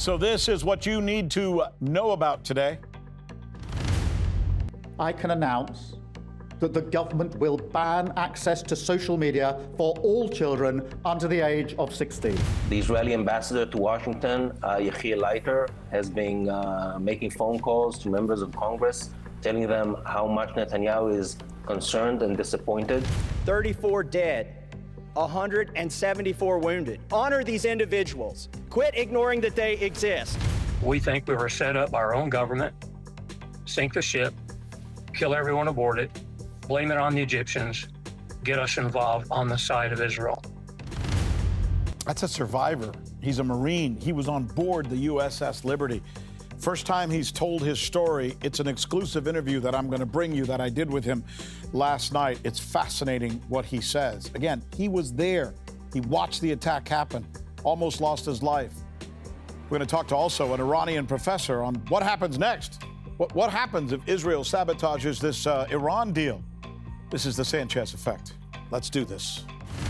So this is what you need to know about today. I can announce that the government will ban access to social media for all children under the age of 16. The Israeli ambassador to Washington, Yechiel Leiter, has been making phone calls to members of Congress, telling them how much Netanyahu is concerned and disappointed. 34 dead, 174 wounded. Honor these individuals. Quit ignoring that they exist. We think we were set up by our own government, sink the ship, kill everyone aboard it, blame it on the Egyptians, get us involved on the side of Israel. That's a survivor. He's a Marine. He was on board the USS Liberty. First time he's told his story. It's an exclusive interview that I'm going to bring you that I did with him last night. It's fascinating what he says. Again, he was there. He watched the attack happen, almost lost his life. We're going to talk to also an Iranian professor on what happens next. What happens if Israel sabotages this Iran deal? This is the Sanchez Effect. Let's do this.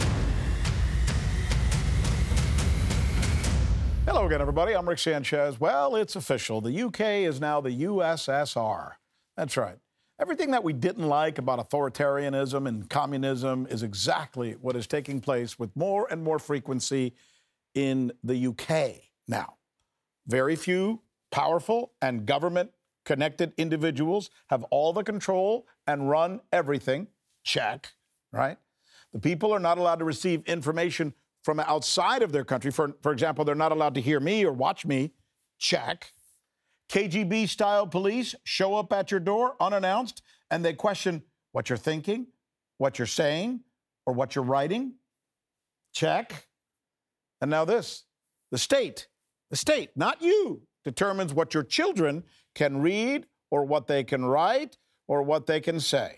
Hello again, everybody. I'm Rick Sanchez. Well, it's official. The UK is now the USSR. That's right. Everything that we didn't like about authoritarianism and communism is exactly what is taking place with more and more frequency in the UK now. Very few powerful and government-connected individuals have all the control and run everything. Check, right? The people are not allowed to receive information from outside of their country. For example, they're not allowed to hear me or watch me. Check. KGB-style police show up at your door unannounced, and they question what you're thinking, what you're saying, or what you're writing. Check. And now this. The state, not you, determines what your children can read or what they can write or what they can say.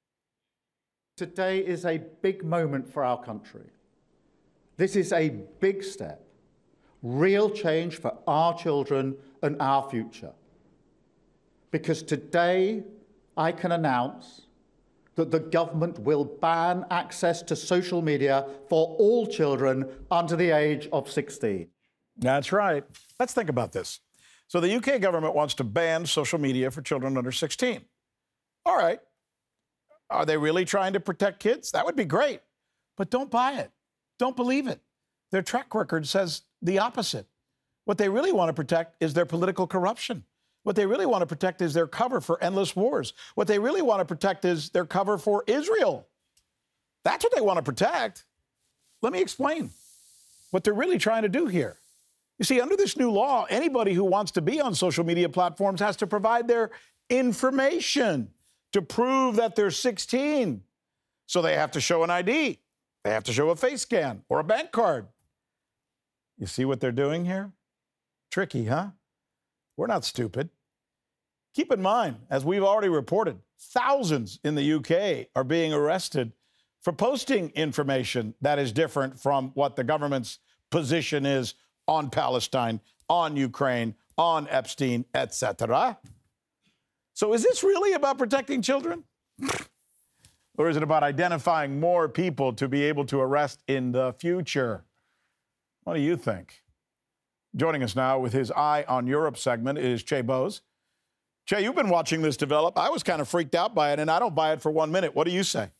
Today is a big moment for our country. This is a big step, real change for our children and our future. Because today, I can announce that the government will ban access to social media for all children under the age of 16. That's right. Let's think about this. So the UK government wants to ban social media for children under 16. All right. Are they really trying to protect kids? That would be great. But don't buy it. Don't believe it. Their track record says the opposite. What they really want to protect is their political corruption. What they really want to protect is their cover for endless wars. What they really want to protect is their cover for Israel. That's what they want to protect. Let me explain what they're really trying to do here. You see, under this new law, anybody who wants to be on social media platforms has to provide their information to prove that they're 16. So they have to show an ID. They have to show a face scan or a bank card. You see what they're doing here? Tricky, huh? We're not stupid. Keep in mind, as we've already reported, thousands in the UK are being arrested for posting information that is different from what the government's position is on Palestine, on Ukraine, on Epstein, etc. So is this really about protecting children? Or is it about identifying more people to be able to arrest in the future? What do you think? Joining us now with his Eye on Europe segment is Che Bose. Che, you've been watching this develop. I was kind of freaked out by it, and I don't buy it for 1 minute. What do you say?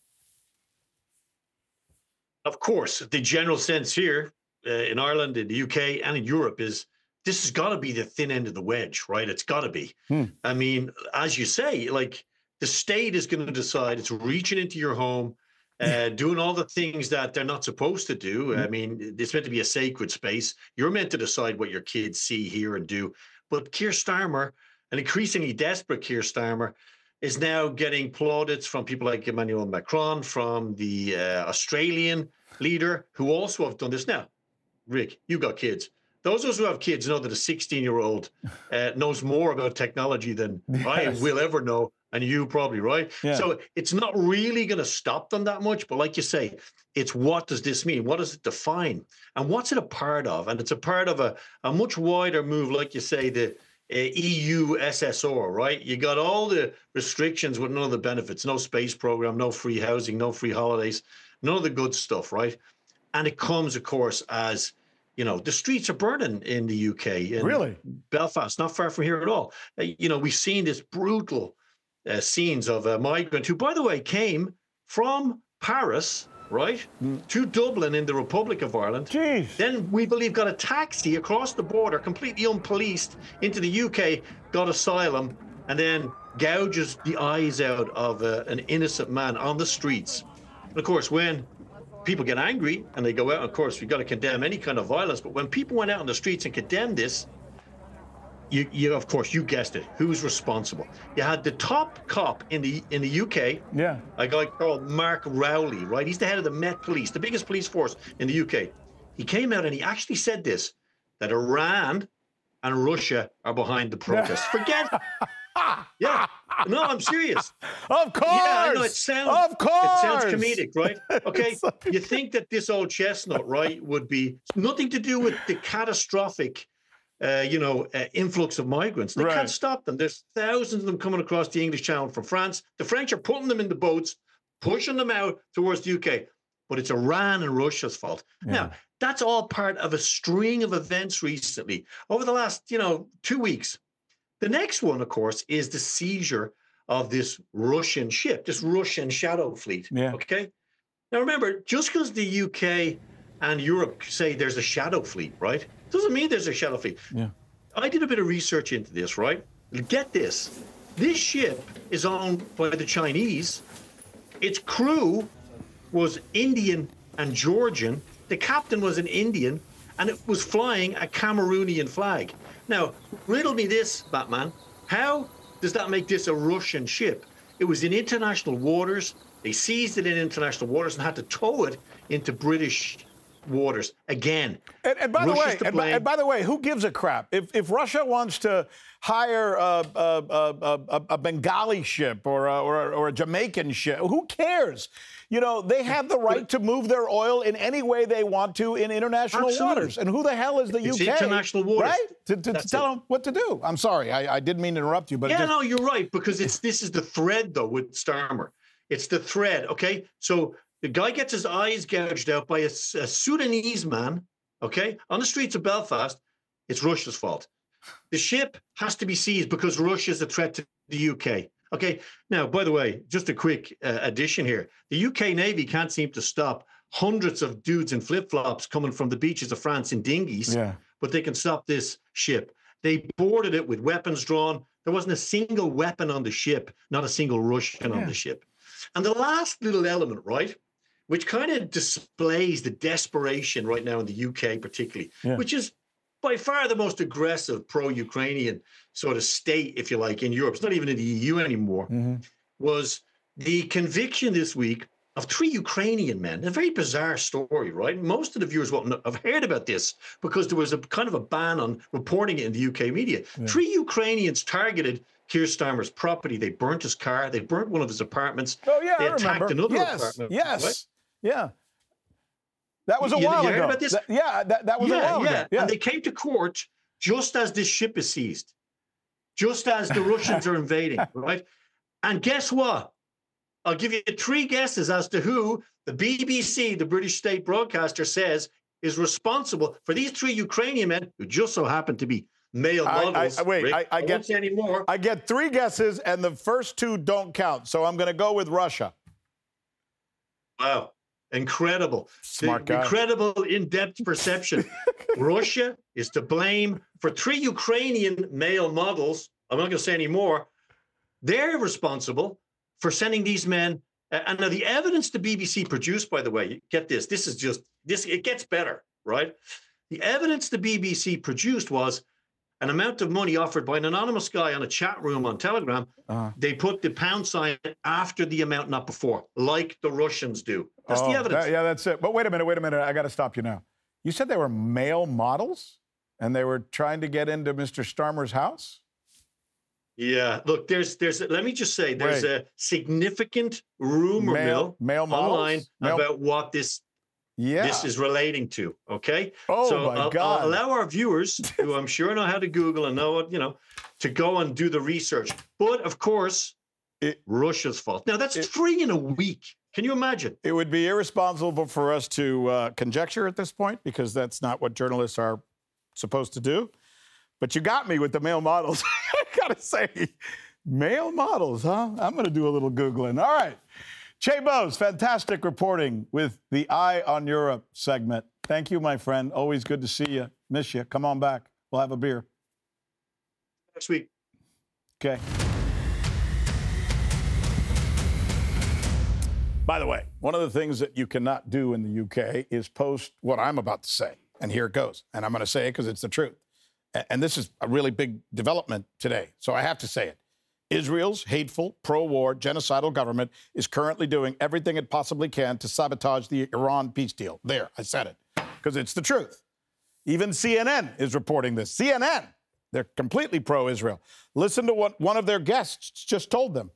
Of course, the general sense here in Ireland, in the UK, and in Europe is this has got to be the thin end of the wedge, right? It's got to be. I mean, as you say, like the state is going to decide it's reaching into your home, doing all the things that they're not supposed to do. I mean, it's meant to be a sacred space. You're meant to decide what your kids see, hear, and do. But Keir Starmer, an increasingly desperate Keir Starmer, is now getting plaudits from people like Emmanuel Macron, from the Australian leader, who also have done this. Now, Rick, you got kids. Those of us who have kids know that a 16-year-old knows more about technology than I will ever know, and you probably, right? Yeah. So it's not really going to stop them that much. But like you say, it's what does this mean? What does it define? And what's it a part of? And it's a part of a much wider move, like you say, the EU SSR, right? You got all the restrictions with none of the benefits, no space program, no free housing, no free holidays, none of the good stuff, right? And it comes, of course, as The streets are burning in the UK. In Really? Belfast, not far from here at all. We've seen this brutal scenes of a migrant who, by the way, came from Paris, right, to Dublin in the Republic of Ireland. Jeez. Then we believe got a taxi across the border, completely unpoliced, into the UK, got asylum, and then gouges the eyes out of an innocent man on the streets. And of course, when people get angry and they go out, of course, we've got to condemn any kind of violence. But when people went out on the streets and condemned this, you of course, you guessed it. Who's responsible? You had the top cop in the UK, a guy called Mark Rowley, right? He's the head of the Met Police, the biggest police force in the UK. He came out and he actually said this, that Iran and Russia are behind the protests. Forget. Yeah. No, I'm serious. Of course. Yeah, I know, of course. It sounds comedic, right? Okay. You think that this old chestnut, right, would be nothing to do with the catastrophic influx of migrants. They can't stop them. There's thousands of them coming across the English Channel from France. The French are putting them in the boats, pushing them out towards the UK. But it's Iran and Russia's fault. Yeah. Now, that's all part of a string of events recently over the last, 2 weeks. The next one, of course, is the seizure of this Russian ship, this Russian shadow fleet. Yeah. Okay. Now, remember, just because the UK and Europe say there's a shadow fleet, right? Doesn't mean there's a shadow fleet. Yeah. I did a bit of research into this, right? Get this. This ship is owned by the Chinese. Its crew was Indian and Georgian. The captain was an Indian, and it was flying a Cameroonian flag. Now, riddle me this, Batman. How does that make this a Russian ship? It was in international waters. They seized it in international waters and had to tow it into British waters again. And by the way, who gives a crap? If Russia wants to hire a Bengali ship or a Jamaican ship, who cares? They have the right to move their oil in any way they want to in international waters. And who the hell is the UK? International waters. Right? To tell them what to do. I'm sorry. I didn't mean to interrupt you. But no, you're right, because this is the thread, though, with Starmer. It's the thread, okay? So the guy gets his eyes gouged out by a Sudanese man, okay, on the streets of Belfast. It's Russia's fault. The ship has to be seized because Russia is a threat to the UK. Okay, now, by the way, just a quick addition here. The UK Navy can't seem to stop hundreds of dudes in flip-flops coming from the beaches of France in dinghies, but they can stop this ship. They boarded it with weapons drawn. There wasn't a single weapon on the ship, not a single Russian on the ship. And the last little element, right, which kind of displays the desperation right now in the UK particularly, which is by far the most aggressive pro-Ukrainian sort of state, if you like, in Europe. It's not even in the EU anymore, was the conviction this week of 3 Ukrainian men. A very bizarre story, right? Most of the viewers won't have heard about this because there was a kind of a ban on reporting it in the UK media. 3 Ukrainians targeted Keir Starmer's property. They burnt his car. They burnt one of his apartments. Oh, yeah, they I attacked remember. another apartment. Yes, right? Yeah. That was a while ago. You heard about this? That was a while ago. Yeah. And they came to court just as this ship is seized, just as the Russians are invading, right? And guess what? I'll give you 3 guesses as to who the BBC, the British state broadcaster, says is responsible for these 3 Ukrainian men who just so happen to be male models. I won't say any more. I get 3 guesses, and the first 2 don't count. So I'm going to go with Russia. Wow. Incredible. Smart guy. Incredible in-depth perception. Russia is to blame for 3 Ukrainian male models. I'm not going to say any more. They're responsible for sending these men. And now the evidence the BBC produced, by the way, get this. It gets better, right? The evidence the BBC produced was an amount of money offered by an anonymous guy on a chat room on Telegram. They put the £sign after the amount, not before, like the Russians do. That's the evidence. That's it. But wait a minute. I got to stop you now. You said they were male models and they were trying to get into Mr. Starmer's house? Yeah. Look, let me just say, there's a significant rumor mill online about what this is relating to, okay? God. I'll allow our viewers, who I'm sure know how to Google and know what, to go and do the research. But, of course, Russia's fault. Now, that's 3 in a week. Can you imagine? It would be irresponsible for us to conjecture at this point because that's not what journalists are supposed to do. But you got me with the male models. I gotta say, male models, huh? I'm gonna do a little Googling. All right. Che Bose, fantastic reporting with the Eye on Europe segment. Thank you, my friend. Always good to see you. Miss you. Come on back. We'll have a beer. Next week. Okay. By the way, one of the things that you cannot do in the UK is post what I'm about to say. And here it goes. And I'm going to say it because it's the truth. And this is a really big development today. So I have to say it. Israel's hateful, pro-war, genocidal government is currently doing everything it possibly can to sabotage the Iran peace deal. There, I said it, because it's the truth. Even CNN is reporting this. CNN, they're completely pro-Israel. Listen to what one of their guests just told them.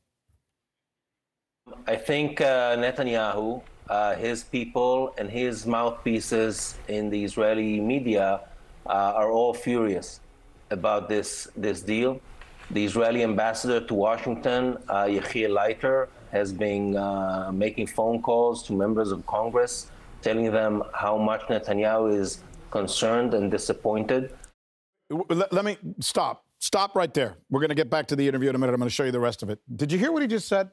I think Netanyahu, his people, and his mouthpieces in the Israeli media are all furious about this deal. The Israeli ambassador to Washington, Yechiel Leiter, has been making phone calls to members of Congress, telling them how much Netanyahu is concerned and disappointed. Let me stop. Stop right there. We're going to get back to the interview in a minute. I'm going to show you the rest of it. Did you hear what he just said?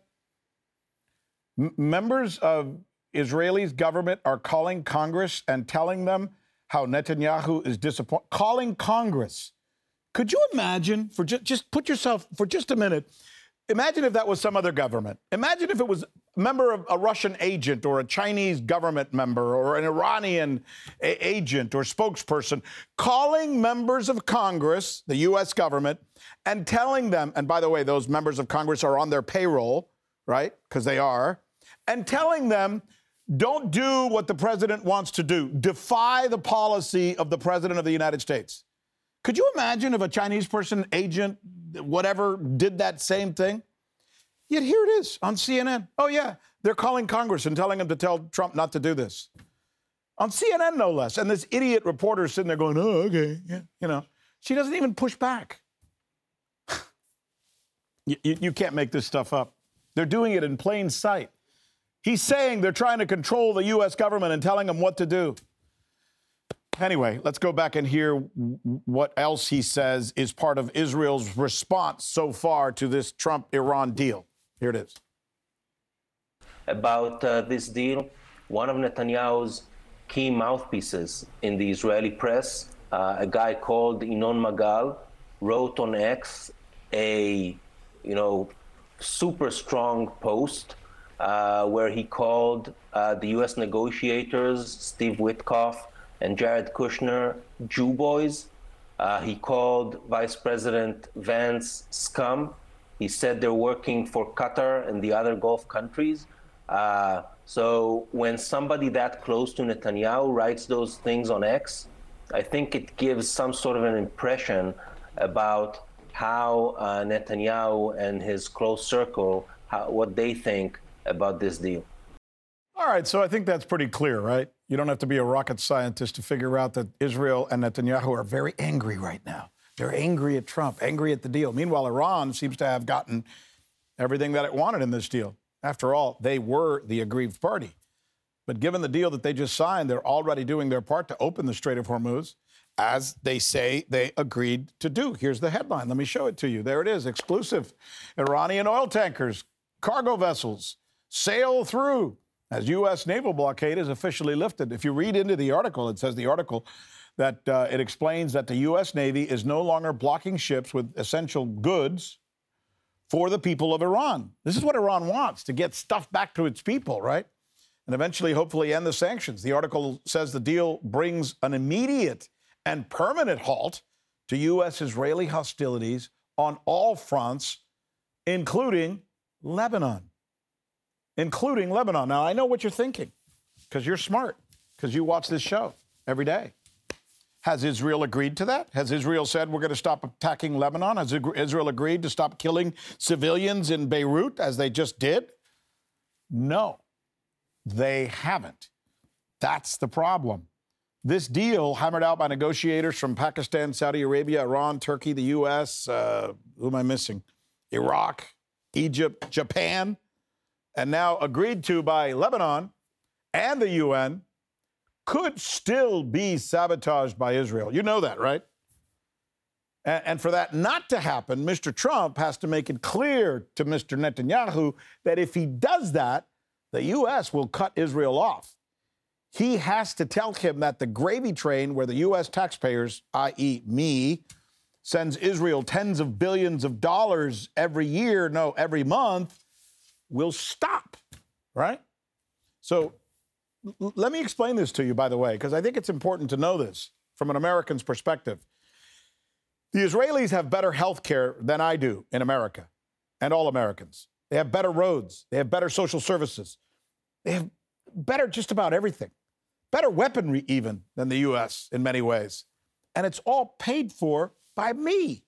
Members of Israeli's government are calling Congress and telling them how Netanyahu is disappointed. Calling Congress. Could you imagine, for just put yourself for just a minute, imagine if that was some other government. Imagine if it was a member of a Russian agent or a Chinese government member or an Iranian agent or spokesperson calling members of Congress, the U.S. government, and telling them, and by the way, those members of Congress are on their payroll, right? Because they are, and telling them, don't do what the president wants to do. Defy the policy of the president of the United States. Could you imagine if a Chinese person, agent, whatever, did that same thing? Yet here it is on CNN. Oh, yeah, they're calling Congress and telling them to tell Trump not to do this. On CNN, no less. And this idiot reporter is sitting there going, oh, okay, yeah, you know. She doesn't even push back. You can't make this stuff up. They're doing it in plain sight. He's saying they're trying to control the U.S. government and telling them what to do. Anyway, let's go back and hear what else he says is part of Israel's response so far to this Trump-Iran deal. Here it is. About this deal, one of Netanyahu's key mouthpieces in the Israeli press, a guy called Inoon Magal, wrote on X a, super strong post where he called the U.S. negotiators, Steve Witkoff and Jared Kushner, Jew boys. He called Vice President Vance scum. He said they're working for Qatar and the other Gulf countries. So when somebody that close to Netanyahu writes those things on X, I think it gives some sort of an impression about how Netanyahu and his close circle, what they think about this deal. All right, so I think that's pretty clear, right? You don't have to be a rocket scientist to figure out that Israel and Netanyahu are very angry right now. They're angry at Trump, angry at the deal. Meanwhile, Iran seems to have gotten everything that it wanted in this deal. After all, they were the aggrieved party. But given the deal that they just signed, they're already doing their part to open the Strait of Hormuz, as they say they agreed to do. Here's the headline. Let me show it to you. There it is, exclusive. Iranian oil tankers, cargo vessels sail through as U.S. naval blockade is officially lifted. If you read into the article, it says the article that it explains that the U.S. Navy is no longer blocking ships with essential goods for the people of Iran. This is what Iran wants, to get stuff back to its people, right? And eventually, hopefully, end the sanctions. The article says the deal brings an immediate and permanent halt to U.S.-Israeli hostilities on all fronts, including Lebanon. Now, I know what you're thinking, because you're smart, because you watch this show every day. Has Israel agreed to that? Has Israel said we're going to stop attacking Lebanon? Has Israel agreed to stop killing civilians in Beirut, as they just did? No, they haven't. That's the problem. This deal, hammered out by negotiators from Pakistan, Saudi Arabia, Iran, Turkey, the U.S., who am I missing? Iraq, Egypt, Japan, and now agreed to by Lebanon and the UN, could still be sabotaged by Israel. You know that, right? And for that not to happen, Mr. Trump has to make it clear to Mr. Netanyahu that if he does that, the U.S. will cut Israel off. He has to tell him that the gravy train where the U.S. taxpayers, i.e. me, sends Israel tens of billions of dollars every year, no, every month, will stop, right? So let me explain this to you, by the way, because I think it's important to know this from an American's perspective. The Israelis have better health care than I do in America and all Americans. They have better roads. They have better social services. They have better just about everything. Better weaponry even than the U.S. in many ways. And it's all paid for by me.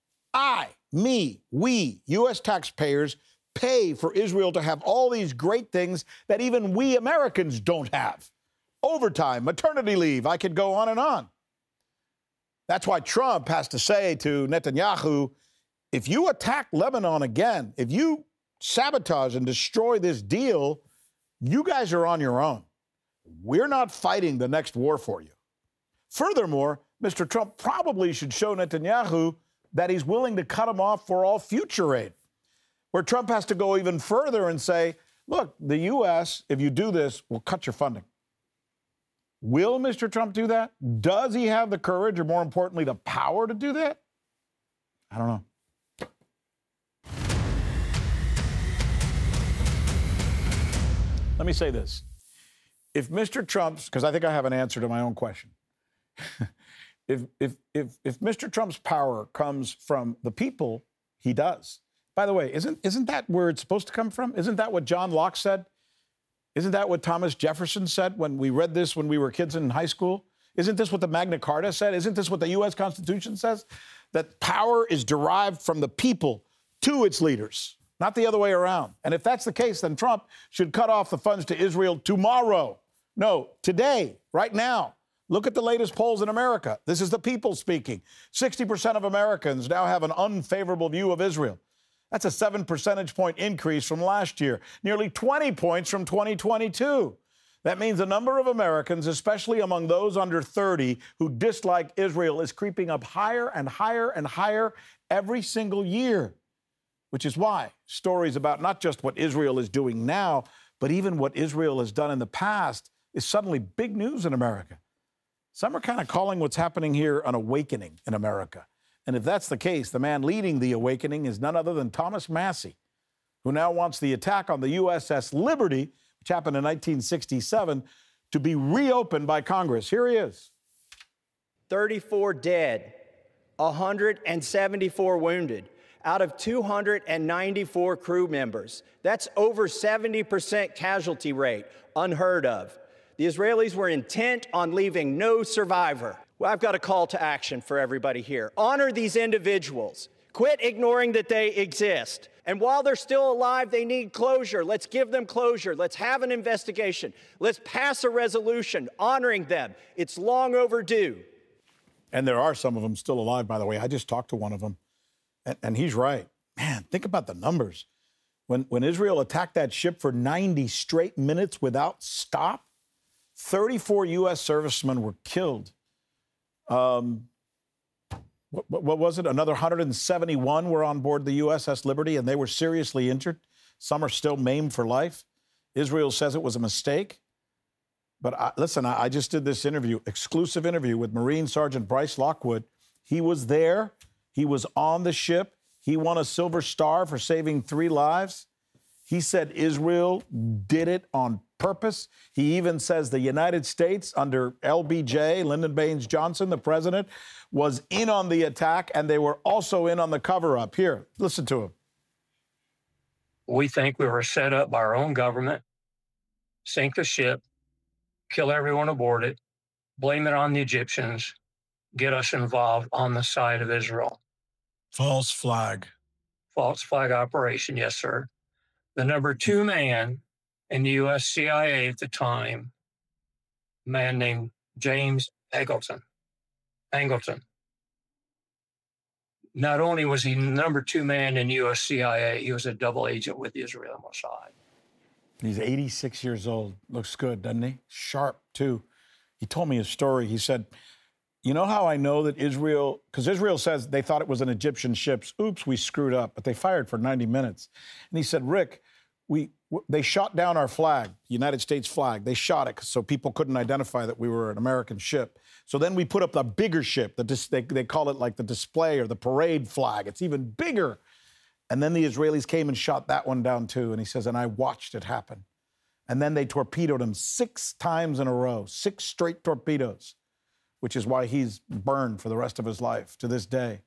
We, U.S. taxpayers, pay for Israel to have all these great things that even we Americans don't have. Overtime, maternity leave, I could go on and on. That's why Trump has to say to Netanyahu, if you attack Lebanon again, if you sabotage and destroy this deal, you guys are on your own. We're not fighting the next war for you. Furthermore, Mr. Trump probably should show Netanyahu that he's willing to cut him off for all future aid, where Trump has to go even further and say, look, the U.S., if you do this, will cut your funding. Will Mr. Trump do that? Does he have the courage, or more importantly, the power to do that? I don't know. Let me say this. If Mr. Trump's, because I think I have an answer to my own question. if Mr. Trump's power comes from the people, he does. By the way, isn't that where it's supposed to come from? Isn't that what John Locke said? Isn't that what Thomas Jefferson said when we read this when we were kids in high school? Isn't this what the Magna Carta said? Isn't this what the U.S. Constitution says? That power is derived from the people to its leaders, not the other way around. And if that's the case, then Trump should cut off the funds to Israel tomorrow. No, today, right now. Look at the latest polls in America. This is the people speaking. 60% of Americans now have an unfavorable view of Israel. That's a 7 percentage point increase from last year, nearly 20 points from 2022. That means the number of Americans, especially among those under 30, who dislike Israel is creeping up higher and higher and higher every single year, which is why stories about not just what Israel is doing now, but even what Israel has done in the past is suddenly big news in America. Some are kind of calling what's happening here an awakening in America. And if that's the case, the man leading the awakening is none other than Thomas Massie, who now wants the attack on the USS Liberty, which happened in 1967, to be reopened by Congress. Here he is. 34 dead, 174 wounded, out of 294 crew members. That's over 70% casualty rate, unheard of. The Israelis were intent on leaving no survivor. Well, I've got a call to action for everybody here. Honor these individuals. Quit ignoring that they exist. And while they're still alive, they need closure. Let's give them closure. Let's have an investigation. Let's pass a resolution honoring them. It's long overdue. And there are some of them still alive, by the way. I just talked to one of them, and he's right. Man, think about the numbers. When Israel attacked that ship for 90 straight minutes without stop, 34 U.S. servicemen were killed. What was it? Another 171 were on board the USS Liberty, and they were seriously injured. Some are still maimed for life. Israel says it was a mistake. But I just did this exclusive interview with Marine Sergeant Bryce Lockwood. He was there. He was on the ship. He won a Silver Star for saving 3 lives. He said Israel did it on purpose. He even says the United States under LBJ, Lyndon Baines Johnson, the president, was in on the attack, and they were also in on the cover-up. Here, listen to him. We think we were set up by our own government, sink the ship, kill everyone aboard it, blame it on the Egyptians, get us involved on the side of Israel. False flag. False flag operation, yes, sir. The number 2 man in the U.S. CIA at the time, a man named James Angleton. Not only was he number 2 man in U.S. CIA, he was a double agent with the Israeli Mossad. He's 86 years old. Looks good, doesn't he? Sharp, too. He told me a story. He said, you know how I know that Israel, because Israel says they thought it was an Egyptian ship. Oops, we screwed up, but they fired for 90 minutes. And he said, Rick, they shot down our flag, the United States flag. They shot it so people couldn't identify that we were an American ship. So then we put up the bigger ship. They call it like the display or the parade flag. It's even bigger. And then the Israelis came and shot that one down too. And he says, and I watched it happen. And then they torpedoed him 6 times in a row, 6 straight torpedoes, which is why he's burned for the rest of his life to this day.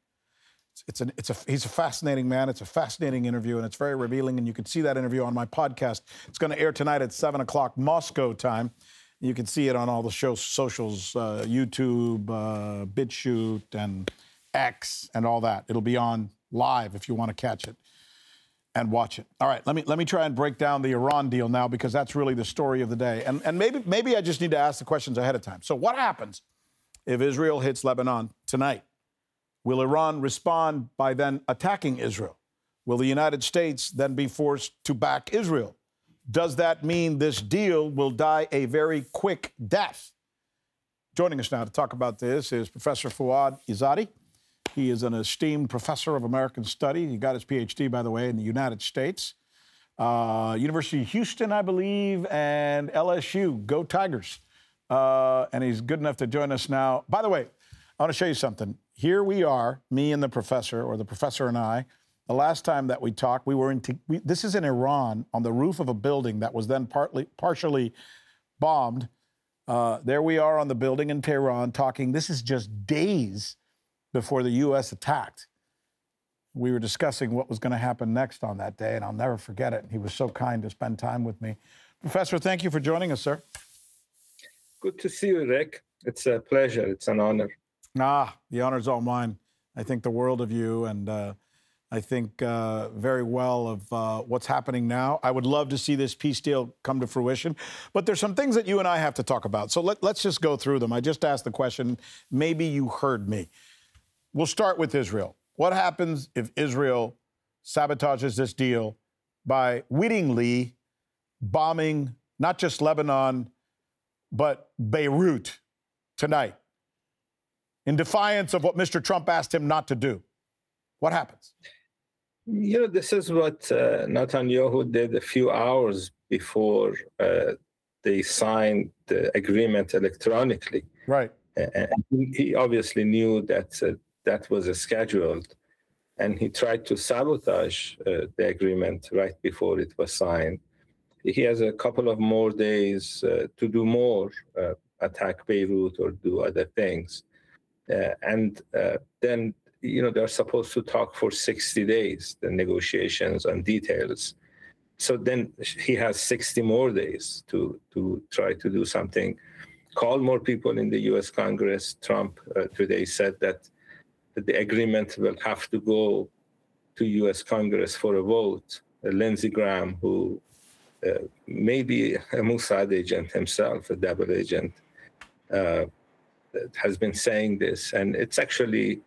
He's a fascinating man. It's a fascinating interview, and it's very revealing. And you can see that interview on my podcast. It's going to air tonight at 7 o'clock Moscow time. You can see it on all the show's socials, YouTube, BitChute, and X, and all that. It'll be on live if you want to catch it and watch it. All right, let me try and break down the Iran deal now, because that's really the story of the day. And maybe I just need to ask the questions ahead of time. So what happens if Israel hits Lebanon tonight? Will Iran respond by then attacking Israel? Will the United States then be forced to back Israel? Does that mean this deal will die a very quick death? Joining us now to talk about this is Professor Fouad Izzadi. He is an esteemed professor of American Studies. He got his PhD, by the way, in the United States. University of Houston, I believe, and LSU. Go Tigers. And he's good enough to join us now. By the way, I want to show you something. Here we are, me and the professor, or the professor and I. The last time that we talked, this is in Iran, on the roof of a building that was then partially bombed. There we are on the building in Tehran talking. This is just days before the U.S. attacked. We were discussing what was going to happen next on that day, and I'll never forget it. He was so kind to spend time with me. Professor, thank you for joining us, sir. Good to see you, Rick. It's a pleasure. It's an honor. The honor's all mine. I think the world of you, and I think very well of what's happening now. I would love to see this peace deal come to fruition, but there's some things that you and I have to talk about. So let's just go through them. I just asked the question. Maybe you heard me. We'll start with Israel. What happens if Israel sabotages this deal by wittingly bombing not just Lebanon, but Beirut tonight, in defiance of what Mr. Trump asked him not to do? What happens? You know, this is what Netanyahu did a few hours before they signed the agreement electronically. Right. And he obviously knew that that was scheduled, and he tried to sabotage the agreement right before it was signed. He has a couple of more days to do more, attack Beirut or do other things. And then, you know, they're supposed to talk for 60 days, the negotiations and details. So then he has 60 more days to try to do something, call more people in the U.S. Congress. Trump today said that the agreement will have to go to U.S. Congress for a vote. Lindsey Graham, who may be a Mossad agent himself, a double agent, has been saying this. And it's actually,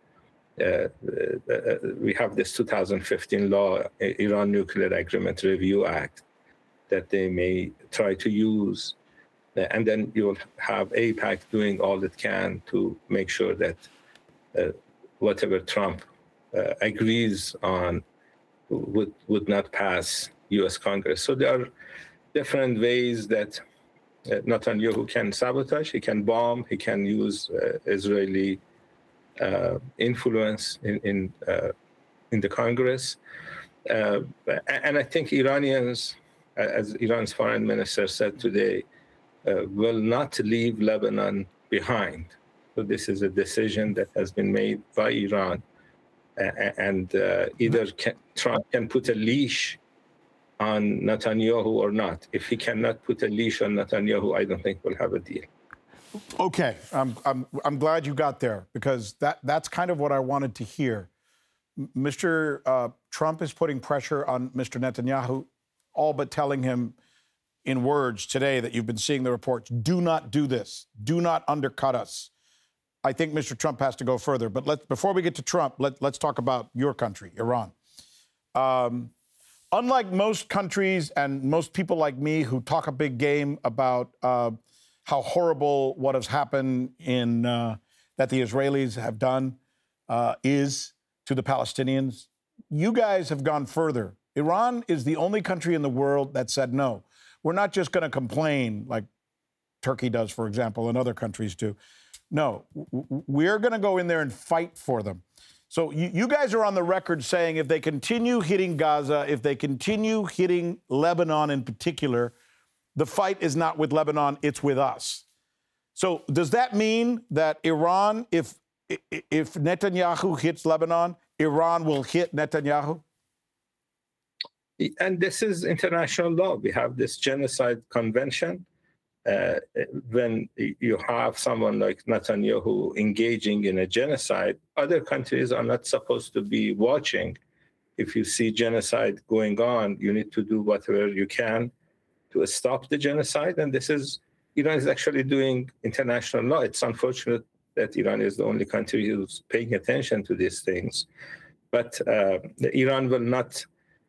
we have this 2015 law, Iran Nuclear Agreement Review Act, that they may try to use. And then you'll have AIPAC doing all it can to make sure that whatever Trump agrees on would not pass U.S. Congress. So there are different ways that Netanyahu can sabotage. He can bomb. He can use Israeli influence in the Congress. And I think Iranians, as Iran's foreign minister said today, will not leave Lebanon behind. So this is a decision that has been made by Iran. And either Trump can put a leash on Netanyahu or not. If he cannot put a leash on Netanyahu, I don't think we'll have a deal. Okay, I'm glad you got there, because that's kind of what I wanted to hear. Mr. Trump is putting pressure on Mr. Netanyahu, all but telling him in words today that you've been seeing the reports, do not do this, do not undercut us. I think Mr. Trump has to go further. But before we get to Trump, let's talk about your country, Iran. unlike most countries and most people like me who talk a big game about how horrible what has happened in that the Israelis have done is to the Palestinians, you guys have gone further. Iran is the only country in the world that said, no, we're not just going to complain like Turkey does, for example, and other countries do. No, we're going to go in there and fight for them. So you guys are on the record saying if they continue hitting Gaza, if they continue hitting Lebanon in particular, the fight is not with Lebanon, it's with us. So does that mean that Iran, if Netanyahu hits Lebanon, Iran will hit Netanyahu? And this is international law. We have this genocide convention. When you have someone like Netanyahu engaging in a genocide, other countries are not supposed to be watching. If you see genocide going on, you need to do whatever you can to stop the genocide. And Iran is actually doing international law. It's unfortunate that Iran is the only country who's paying attention to these things. But Iran will not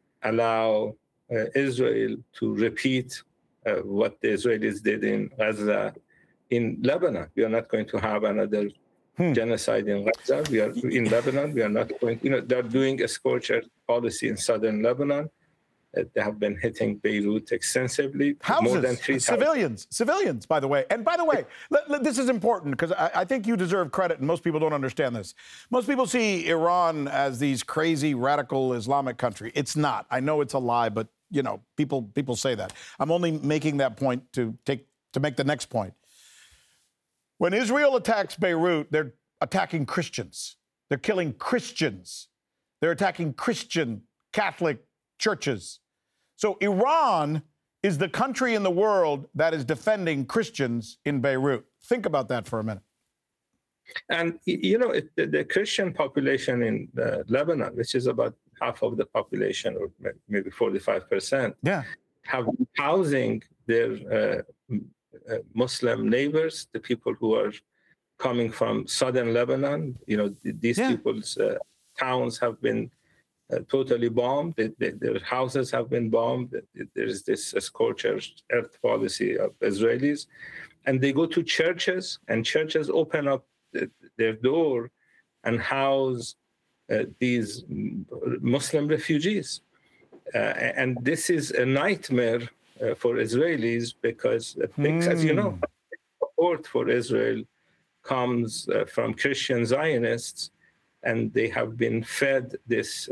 allow Israel to repeat what the Israelis did in Gaza, in Lebanon. We are not going to have another genocide in Gaza. We are in Lebanon. We are not going. They're doing a scorched policy in southern Lebanon. They have been hitting Beirut extensively. Houses, more than 3,000 civilians, by the way. And by the way, this is important because I think you deserve credit, and most people don't understand this. Most people see Iran as these crazy, radical Islamic country. It's not. I know it's a lie, but people say that. I'm only making that point to make the next point. When Israel attacks Beirut, they're attacking Christians. They're killing Christians. They're attacking Christian Catholic churches. So Iran is the country in the world that is defending Christians in Beirut. Think about that for a minute. And, the Christian population in Lebanon, which is about half of the population, or maybe 45%, have been housing their Muslim neighbors, the people who are coming from southern Lebanon. These people's towns have been totally bombed. Their houses have been bombed. There is this scorched earth policy of Israelis. And they go to churches, and churches open up their door and house these Muslim refugees. And this is a nightmare for Israelis because, as you know, support for Israel comes from Christian Zionists, and they have been fed this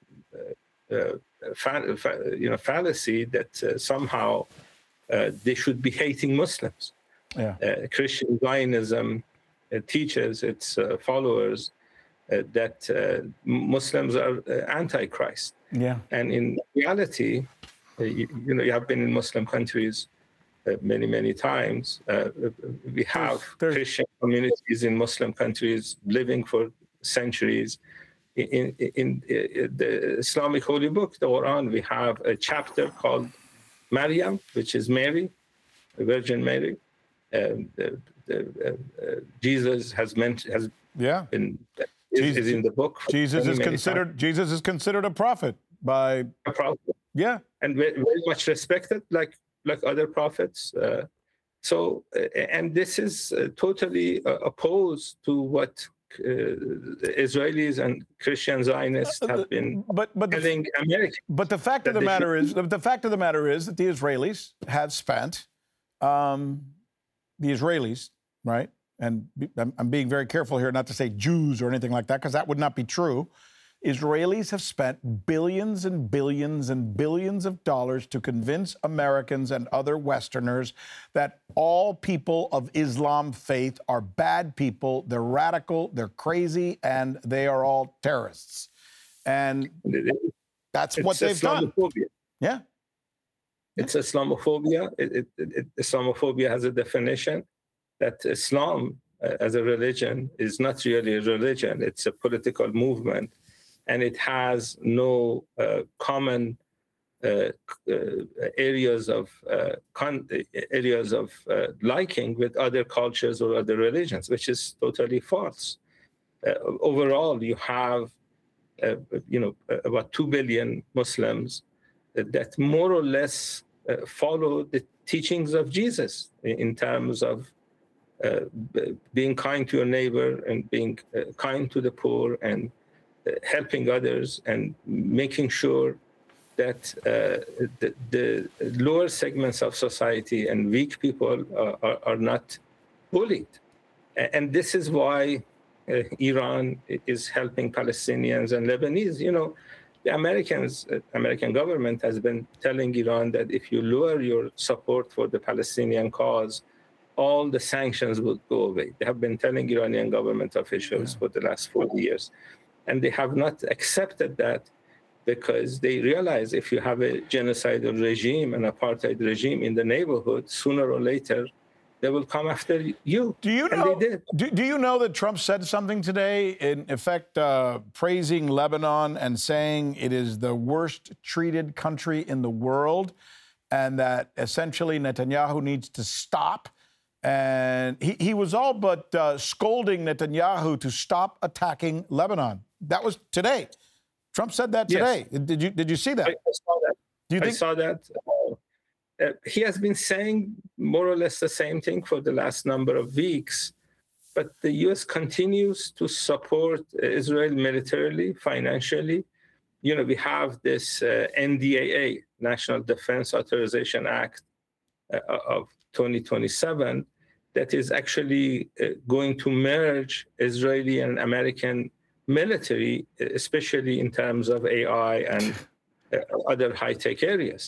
fallacy that somehow they should be hating Muslims. Christian Zionism teaches its followers that Muslims are antichrist. And in reality, you have been in Muslim countries many, many times. We have Christian communities in Muslim countries living for centuries. In the Islamic holy book, the Quran, we have a chapter called Maryam, which is Mary, the Virgin Mary. Jesus has been is in the book. Jesus is considered a prophet by a prophet. Yeah, and very much respected, like other prophets. And this is totally opposed to what Israelis and Christian Zionists have been telling Americans. But the fact of the matter is that the Israelis have spent the Israelis, right? And I'm being very careful here not to say Jews or anything like that, because that would not be true. Israelis have spent billions and billions and billions of dollars to convince Americans and other Westerners that all people of Islam faith are bad people, they're radical, they're crazy, and they are all terrorists. And that's what they've done. Yeah. It's Islamophobia. Islamophobia has a definition that Islam as a religion is not really a religion. It's a political movement. And it has no common areas of liking with other cultures or other religions, which is totally false. Overall, you have about 2 billion Muslims that more or less follow the teachings of Jesus in terms of being kind to your neighbor and being kind to the poor and helping others and making sure that the lower segments of society and weak people are not bullied. And this is why Iran is helping Palestinians and Lebanese. You know, the American government has been telling Iran that if you lower your support for the Palestinian cause, all the sanctions would go away. They have been telling Iranian government officials for the last 40 years. And they have not accepted that because they realize if you have a genocidal regime, an apartheid regime in the neighborhood, sooner or later, they will come after you. Do you and know? They did. Do you know that Trump said something today, in effect, praising Lebanon and saying it is the worst treated country in the world, and that essentially Netanyahu needs to stop? And he was all but scolding Netanyahu to stop attacking Lebanon. That was today. Trump said that today. Yes. Did you see that? I saw that. Do you think? I saw that. He has been saying more or less the same thing for the last number of weeks, but the U.S. continues to support Israel militarily, financially. You know, we have this NDAA, National Defense Authorization Act of 2027, that is actually going to merge Israeli and American military, especially in terms of AI and other high-tech areas.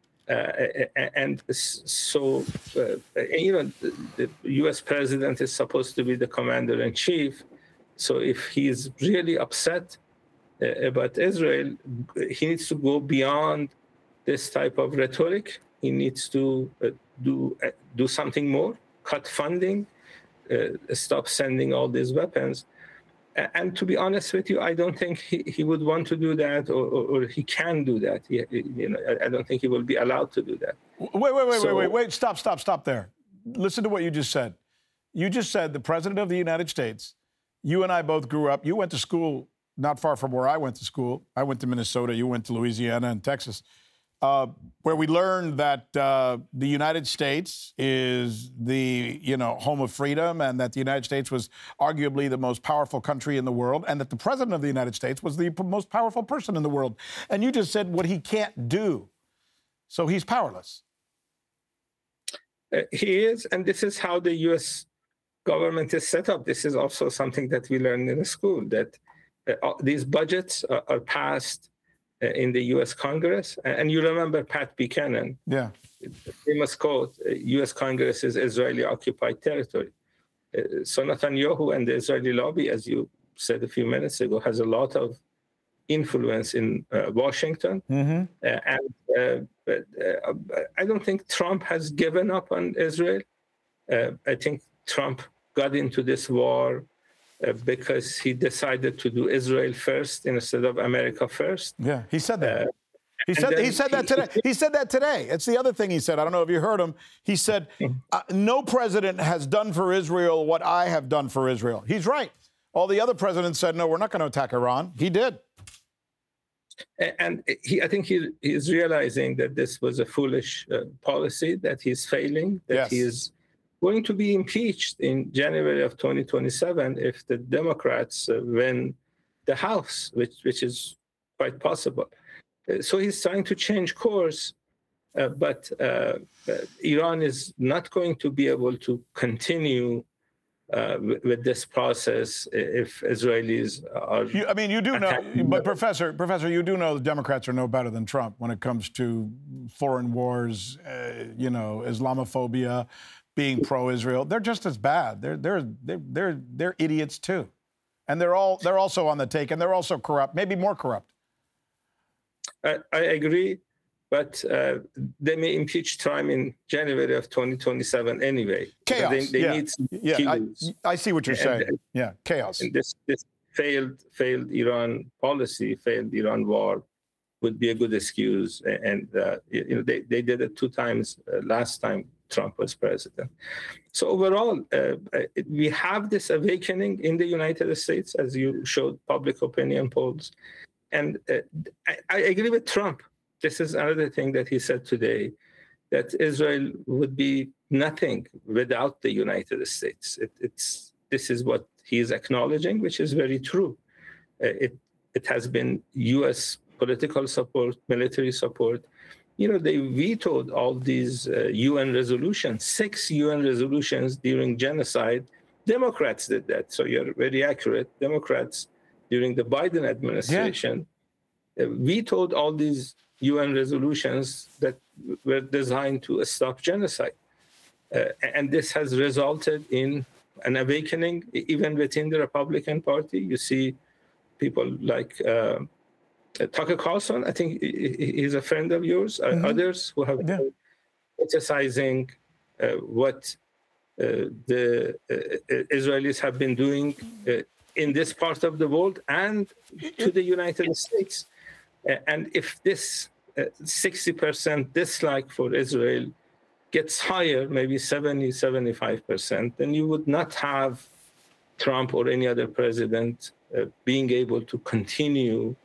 And so, you know, the U.S. president is supposed to be the commander-in-chief. So if he's really upset about Israel, he needs to go beyond this type of rhetoric. He needs to do something more, cut funding, stop sending all these weapons. And to be honest with you, I don't think he would want to do that, or he can do that. You know, I don't think he will be allowed to do that. Wait! Stop there. Listen to what you just said. You just said the president of the United States. You and I both grew up. You went to school not far from where I went to school. I went to Minnesota. You went to Louisiana and Texas, where we learned that the United States is the home of freedom, and that the United States was arguably the most powerful country in the world, and that the president of the United States was the most powerful person in the world. And you just said what he can't do. So he's powerless. He is, and this is how the U.S. government is set up. This is also something that we learned in the school, that these budgets are passed in the U.S. Congress. And you remember Pat Buchanan. Yeah. The famous quote, U.S. Congress is Israeli-occupied territory. So Netanyahu and the Israeli lobby, as you said a few minutes ago, has a lot of influence in Washington. Mm-hmm. But I don't think Trump has given up on Israel. I think Trump got into this war because he decided to do Israel first instead of America first. Yeah, he said that. He said that today. He said that today. It's the other thing he said. I don't know if you heard him. He said, no president has done for Israel what I have done for Israel. He's right. All the other presidents said, no, we're not going to attack Iran. He did. And I think he is realizing that this was a foolish policy, that he's failing, that he is going to be impeached in January of 2027 if the Democrats win the House, which is quite possible. So he's trying to change course, but Iran is not going to be able to continue with this process if Israelis are. You do know, but Professor, you do know the Democrats are no better than Trump when it comes to foreign wars, Islamophobia, being pro-Israel. They're just as bad. They're idiots too, and they're also on the take, and they're also corrupt, maybe more corrupt. I agree, but they may impeach Trump in January of 2027 anyway. Chaos. They need some cues. I see what you're saying. Chaos. And this failed Iran policy, failed Iran war would be a good excuse. And they did it 2 times last time Trump was president. So overall, we have this awakening in the United States, as you showed public opinion polls. And I agree with Trump. this is another thing that he said today, that Israel would be nothing without the United States. This is what he is acknowledging, which is very true. It has been U.S. political support, military support. They vetoed all these UN resolutions, 6 UN resolutions during genocide. Democrats did that. So you're very accurate. Democrats during the Biden administration vetoed all these UN resolutions that were designed to stop genocide. And this has resulted in an awakening, even within the Republican Party. You see people like Tucker Carlson, I think he's a friend of yours, others who have been criticizing what the Israelis have been doing in this part of the world and to the United States. And if this 60% dislike for Israel gets higher, maybe 70, 75%, then you would not have Trump or any other president being able to continue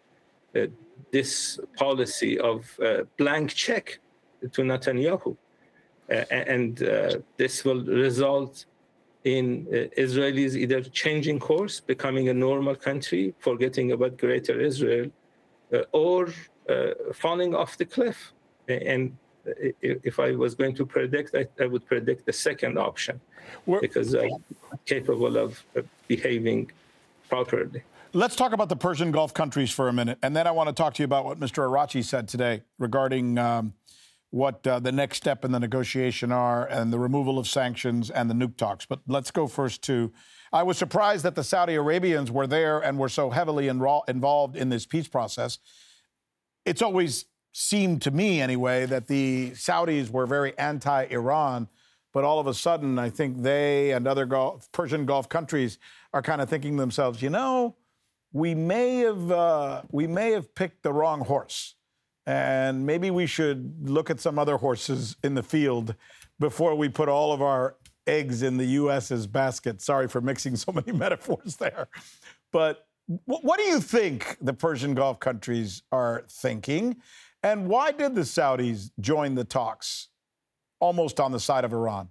this policy of blank check to Netanyahu. And this will result in Israelis either changing course, becoming a normal country, forgetting about Greater Israel, or falling off the cliff. And if I was going to predict, I would predict the second option, because I'm capable of behaving properly. Let's talk about the Persian Gulf countries for a minute, and then I want to talk to you about what Mr. Araghchi said today regarding what the next step in the negotiation are and the removal of sanctions and the nuke talks. But let's go first to, I was surprised that the Saudi Arabians were there and were so heavily involved in this peace process. It's always seemed to me, anyway, that the Saudis were very anti-Iran, but all of a sudden, I think they and other Persian Gulf countries are kind of thinking to themselves, we may have picked the wrong horse, and maybe we should look at some other horses in the field before we put all of our eggs in the U.S.'s basket. Sorry for mixing so many metaphors there. But what do you think the Persian Gulf countries are thinking? And why did the Saudis join the talks almost on the side of Iran?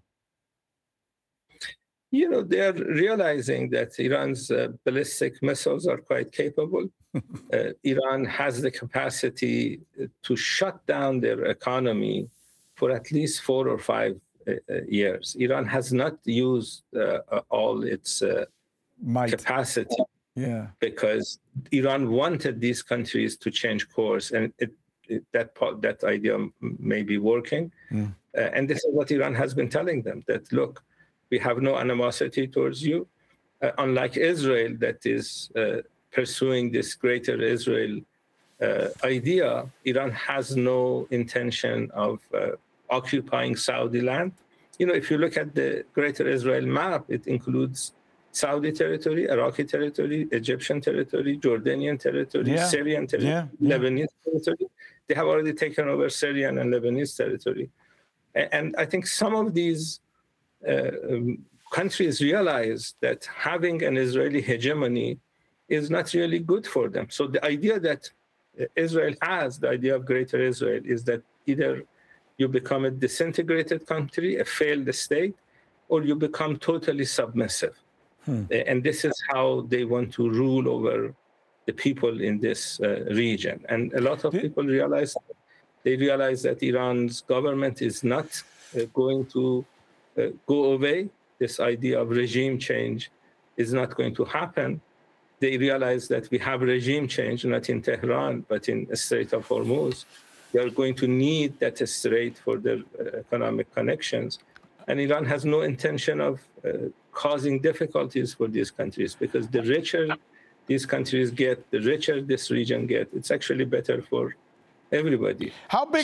They're realizing that Iran's ballistic missiles are quite capable. Iran has the capacity to shut down their economy for at least 4 or 5 years. Iran has not used all its capacity because Iran wanted these countries to change course, and that idea may be working. And this is what Iran has been telling them, that, look, we have no animosity towards you. Unlike Israel, that is pursuing this Greater Israel idea, Iran has no intention of occupying Saudi land. If you look at the Greater Israel map, it includes Saudi territory, Iraqi territory, Egyptian territory, Jordanian territory, Syrian territory, Lebanese territory. They have already taken over Syrian and Lebanese territory. And I think some of these countries realize that having an Israeli hegemony is not really good for them. So the idea that Israel has, the idea of Greater Israel, is that either you become a disintegrated country, a failed state, or you become totally submissive. And this is how they want to rule over the people in this region. And a lot of people realize that Iran's government is not going to go away. This idea of regime change is not going to happen. They realize that we have regime change, not in Tehran, but in the Strait of Hormuz. They are going to need that strait for their economic connections. And Iran has no intention of causing difficulties for these countries, because the richer these countries get, the richer this region gets. It's actually better for everybody. How big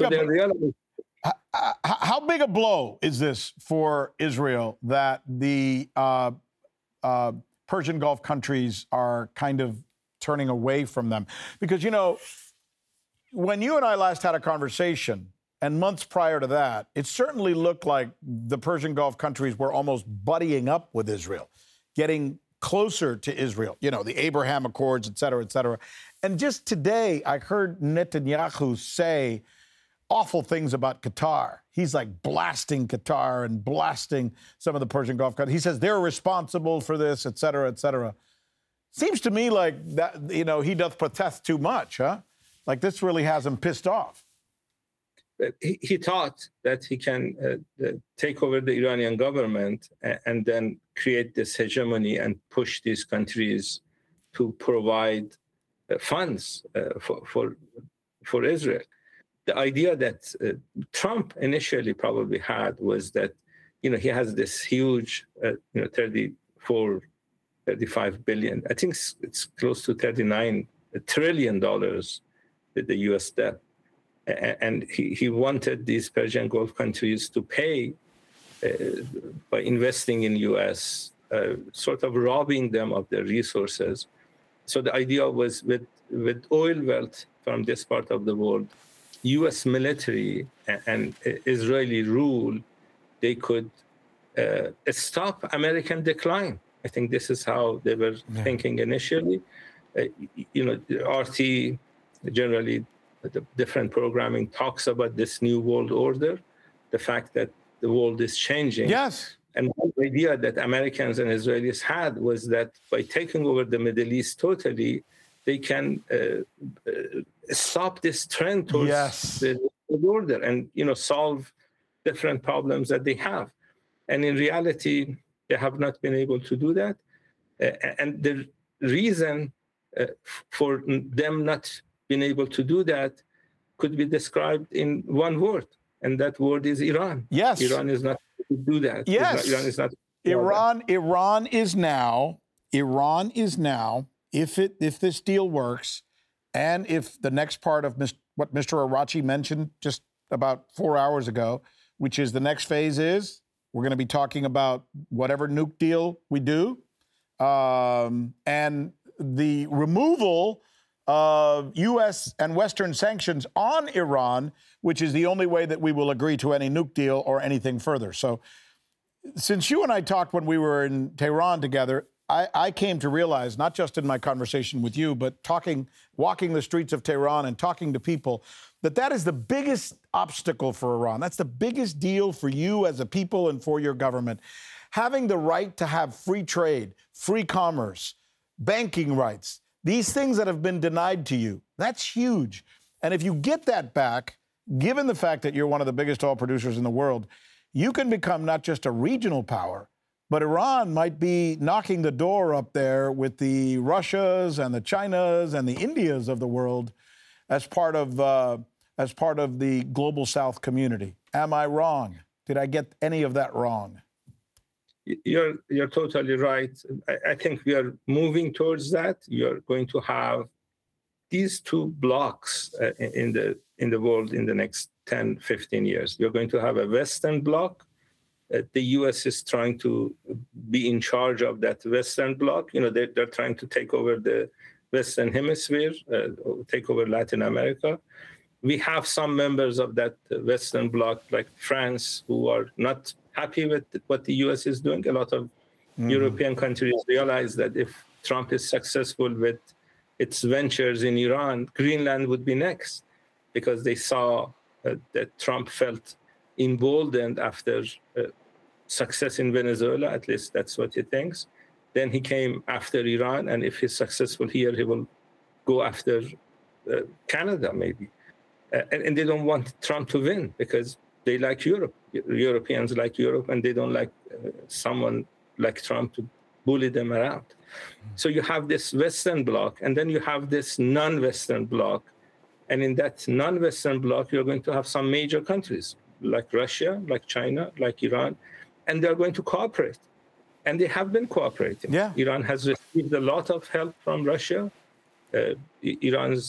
a blow is this for Israel that the Persian Gulf countries are kind of turning away from them? Because, when you and I last had a conversation, and months prior to that, it certainly looked like the Persian Gulf countries were almost buddying up with Israel, getting closer to Israel, the Abraham Accords, et cetera, et cetera. And just today, I heard Netanyahu say awful things about Qatar. He's like blasting Qatar and blasting some of the Persian Gulf countries. He says they're responsible for this, et cetera, et cetera. Seems to me like that, he doth protest too much, huh? Like this really has him pissed off. He thought that he can take over the Iranian government and then create this hegemony and push these countries to provide funds for Israel. The idea that Trump initially probably had was that, he has this huge, 35 billion. I think it's close to $39 trillion with the U.S. debt. And he wanted these Persian Gulf countries to pay by investing in U.S., sort of robbing them of their resources. So the idea was with oil wealth from this part of the world, U.S. military and Israeli rule, they could stop American decline. I think this is how they were thinking initially. RT generally, the different programming talks about this new world order, the fact that the world is changing. Yes. And one idea that Americans and Israelis had was that by taking over the Middle East totally, they can stop this trend towards the order and, solve different problems that they have. And in reality, they have not been able to do that. And the reason for them not being able to do that could be described in one word, and that word is Iran. Yes. Iran is not to do that. Yes. Iran is not. Iran is now, if this deal works, and if the next part of what Mr. Arachi mentioned just about 4 hours ago, which is the next phase is, we're going to be talking about whatever nuke deal we do, and the removal of U.S. and Western sanctions on Iran, which is the only way that we will agree to any nuke deal or anything further. So since you and I talked when we were in Tehran together, I came to realize, not just in my conversation with you, but walking the streets of Tehran and talking to people, that is the biggest obstacle for Iran. That's the biggest deal for you as a people and for your government. Having the right to have free trade, free commerce, banking rights, these things that have been denied to you, that's huge. And if you get that back, given the fact that you're one of the biggest oil producers in the world, you can become not just a regional power, but Iran might be knocking the door up there with the Russias and the Chinas and the Indias of the world as part of the global South community. Am I wrong? Did I get any of that wrong? You're totally right. I think we are moving towards that. You're going to have these two blocks in the world in the next 10, 15 years. You're going to have a Western bloc. The U.S. is trying to be in charge of that Western bloc. They're trying to take over the Western Hemisphere, take over Latin America. We have some members of that Western bloc, like France, who are not happy with what the U.S. is doing. A lot of European countries realize that if Trump is successful with its ventures in Iran, Greenland would be next, because they saw that Trump felt emboldened after success in Venezuela. At least that's what he thinks. Then he came after Iran, and if he's successful here, he will go after Canada, maybe. And they don't want Trump to win because they like Europe. Europeans like Europe, and they don't like someone like Trump to bully them around. So you have this Western bloc, and then you have this non-Western bloc. And in that non-Western bloc, you're going to have some major countries like Russia, like China, like Iran, and they're going to cooperate. And they have been cooperating. Yeah. Iran has received a lot of help from Russia. Iran's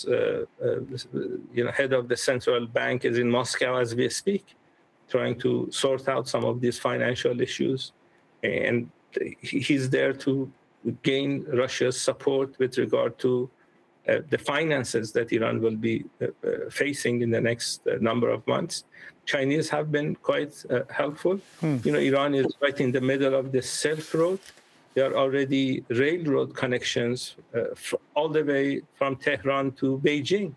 head of the central bank is in Moscow as we speak, trying to sort out some of these financial issues. And he's there to gain Russia's support with regard to the finances that Iran will be facing in the next number of months. Chinese have been quite helpful. Iran is right in the middle of the Silk Road. there are already railroad connections all the way from Tehran to Beijing.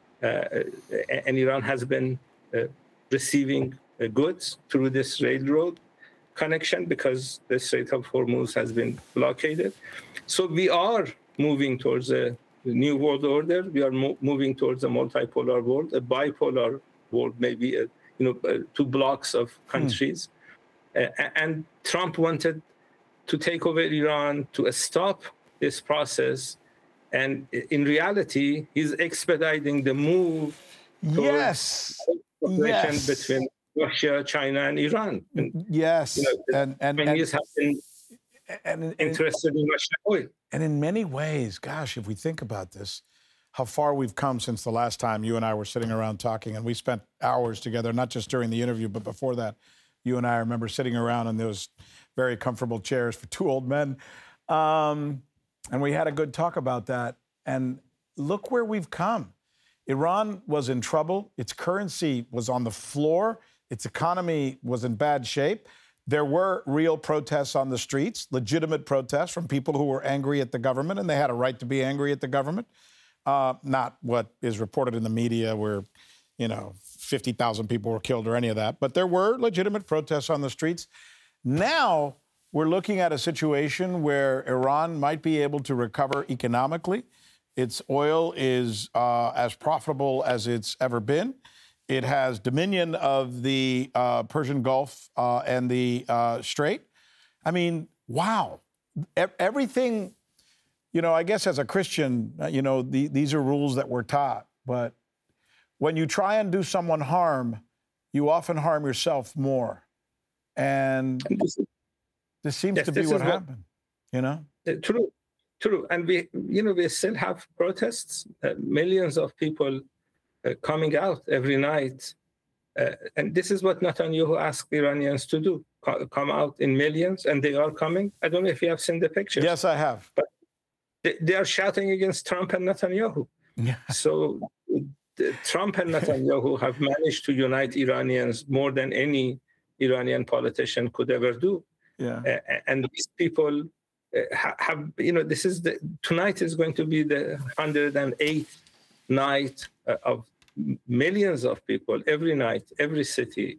And Iran has been receiving goods through this railroad connection because the Strait of Hormuz has been blockaded. So we are moving towards a new world order. We are moving towards a multipolar world, a bipolar world, maybe two blocks of countries. And Trump wanted to take over Iran, to stop this process. And in reality, he's expediting the move towards cooperation between Russia, China, and Iran. And, and Chinese have been interested in Russian oil. And in many ways, gosh, if we think about this, how far we've come since the last time you and I were sitting around talking, and we spent hours together, not just during the interview, but before that. You and I remember sitting around in those very comfortable chairs for two old men. And we had a good talk about that. And look where we've come. Iran was in trouble. Its currency was on the floor. Its economy was in bad shape. There were real protests on the streets, legitimate protests from people who were angry at the government, and they had a right to be angry at the government. Not what is reported in the media where, 50,000 people were killed or any of that. But there were legitimate protests on the streets. Now we're looking at a situation where Iran might be able to recover economically. Its oil is as profitable as it's ever been. It has dominion of the Persian Gulf and the Strait. I mean, wow. Everything, I guess as a Christian, these are rules that we're taught. But when you try and do someone harm, you often harm yourself more. And this seems to be what happened, True. And we still have protests, millions of people coming out every night. And this is what Netanyahu asked Iranians to do, come out in millions, and they are coming. I don't know if you have seen the pictures. Yes, I have. But they are shouting against Trump and Netanyahu. Yeah. So Trump and Netanyahu have managed to unite Iranians more than any Iranian politician could ever do. Yeah. And these people have, tonight is going to be the 108th night of millions of people, every night, every city,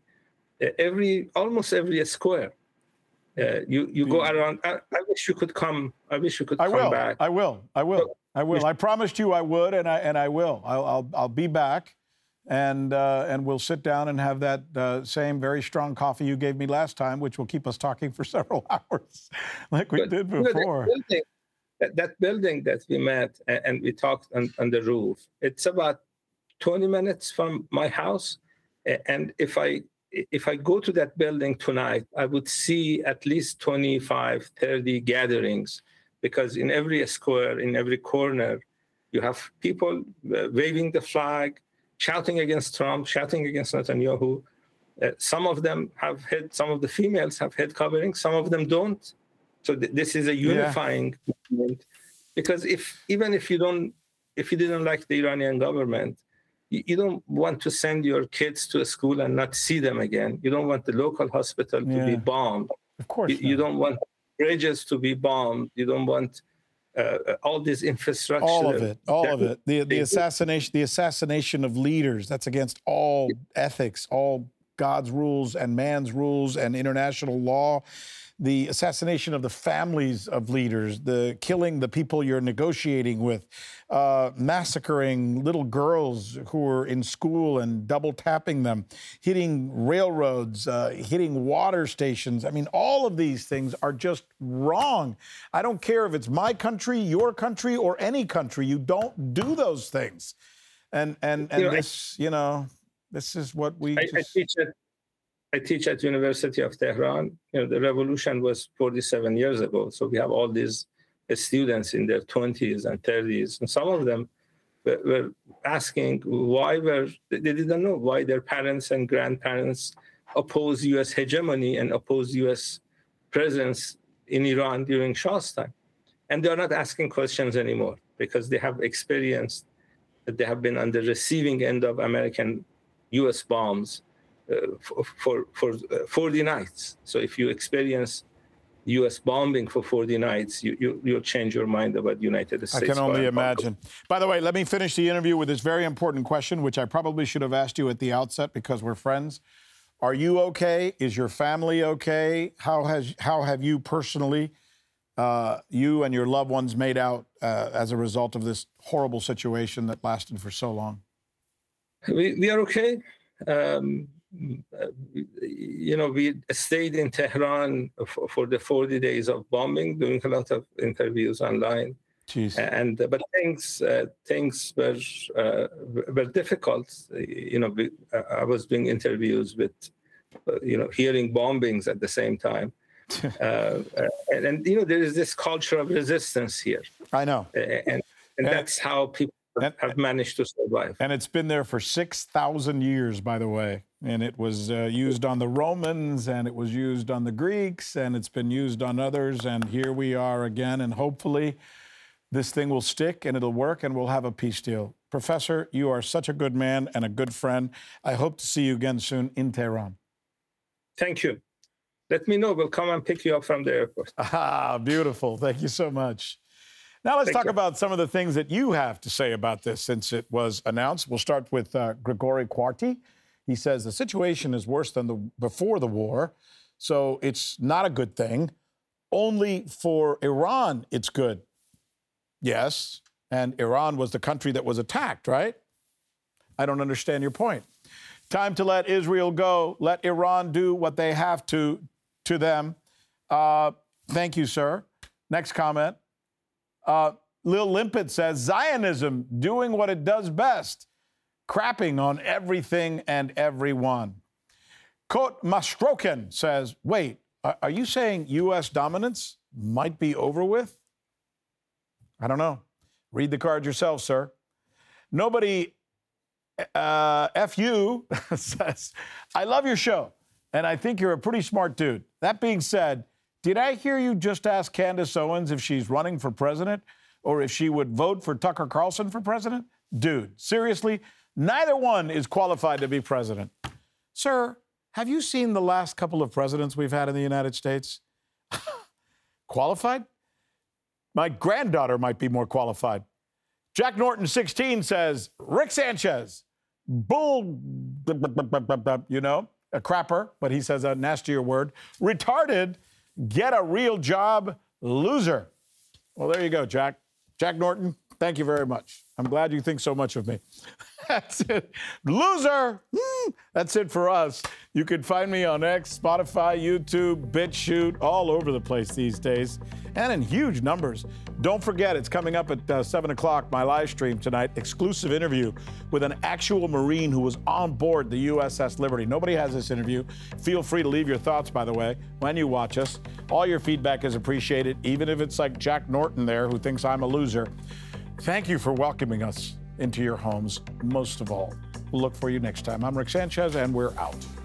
almost every square. You go around. I wish you could come. I wish you could come back. I will. I promised you I would, and I will. I'll be back, and we'll sit down and have that same very strong coffee you gave me last time, which will keep us talking for several hours, like we did before. That building that we met and we talked on the roof, it's about 20 minutes from my house. And if I go to that building tonight, I would see at least 25, 30 gatherings, because in every square, in every corner, you have people waving the flag, shouting against Trump, shouting against Netanyahu. Some of them have some of the females have head coverings, some of them don't. So this is a unifying movement, because even if you didn't like the Iranian government, you don't want to send your kids to a school and not see them again. You don't want the local hospital to be bombed. Of course, you don't want bridges to be bombed. You don't want all this infrastructure. All of it. The assassination of leaders. That's against all ethics, all God's rules and man's rules and international law. The assassination of the families of leaders, the killing the people you're negotiating with, massacring little girls who are in school and double tapping them, hitting railroads, hitting water stations. I mean, all of these things are just wrong. I don't care if it's my country, your country, or any country. You don't do those things. And this, this is what we I teach at University of Tehran. The revolution was 47 years ago. So we have all these students in their 20s and 30s. And some of them were asking they didn't know why their parents and grandparents opposed U.S. hegemony and opposed U.S. presence in Iran during Shah's time. And they're not asking questions anymore because they have experienced that they have been on the receiving end of American U.S. bombs for 40 nights. So if you experience U.S. bombing for 40 nights, you'll change your mind about the United States. I can only foreign imagine. By the way, let me finish the interview with this very important question, which I probably should have asked you at the outset because we're friends. Are you okay? Is your family okay? How have you personally, you and your loved ones, made out as a result of this horrible situation that lasted for so long? We are okay. We stayed in Tehran for the 40 days of bombing, doing a lot of interviews online. Jeez. But things were difficult. I was doing interviews with, hearing bombings at the same time. And there is this culture of resistance here. I know. And that's how people have managed to survive. And it's been there for 6,000 years, by the way. And it was used on the Romans, and it was used on the Greeks, and it's been used on others. And here we are again. And hopefully this thing will stick and it'll work and we'll have a peace deal. Professor, you are such a good man and a good friend. I hope to see you again soon in Tehran. Thank you. Let me know. We'll come and pick you up from the airport. Ah, beautiful. Thank you so much. Now let's talk about some of the things that you have to say about this since it was announced. We'll start with Grigori Quarty. He says the situation is worse than before the war, so it's not a good thing. Only for Iran it's good. Yes, and Iran was the country that was attacked, right? I don't understand your point. Time to let Israel go. Let Iran do what they have to them. Thank you, sir. Next comment. Lil Limpet says, Zionism doing what it does best, crapping on everything and everyone. Kot Mastroken says, wait, are you saying U.S. dominance might be over with? I don't know. Read the card yourself, sir. Nobody, F.U. says, I love your show, and I think you're a pretty smart dude. That being said, did I hear you just ask Candace Owens if she's running for president or if she would vote for Tucker Carlson for president? Dude, seriously, neither one is qualified to be president. Sir, have you seen the last couple of presidents we've had in the United States? Qualified? My granddaughter might be more qualified. Jack Norton 16 says, Rick Sanchez, bull, a crapper, but he says a nastier word. Retarded, get a real job, loser. Well, there you go, Jack. Jack Norton, thank you very much. I'm glad you think so much of me. That's it. Loser. That's it for us. You can find me on X, Spotify, YouTube, BitChute, all over the place these days, and in huge numbers. Don't forget, it's coming up at 7 o'clock, my live stream tonight, exclusive interview with an actual Marine who was on board the USS Liberty. Nobody has this interview. Feel free to leave your thoughts, by the way, when you watch us. All your feedback is appreciated, even if it's like Jack Norton there who thinks I'm a loser. Thank you for welcoming us into your homes, most of all. We'll look for you next time. I'm Rick Sanchez, and we're out.